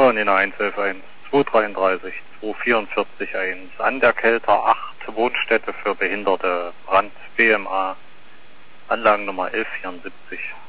Ja, Nina 111.1, 233, 244 1. An der Kelter 8 Wohnstätte für Behinderte, Brand BMA, Anlagennummer 1174.